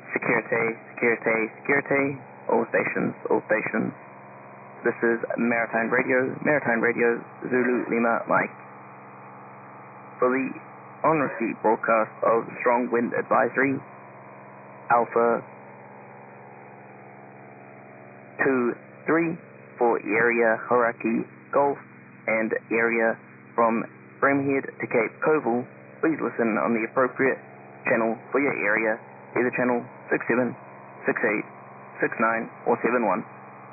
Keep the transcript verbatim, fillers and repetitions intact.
Security, security, security, all stations, all stations. This is Maritime Radio, Maritime Radio, Zulu Lima Mike. For the on-receipt broadcast of Strong Wind Advisory, Alpha two three for area Hauraki Golf and area from Bramhead to Cape Koval, please listen on the appropriate channel for your area, either channel six seven, six eight, six nine, or seven one.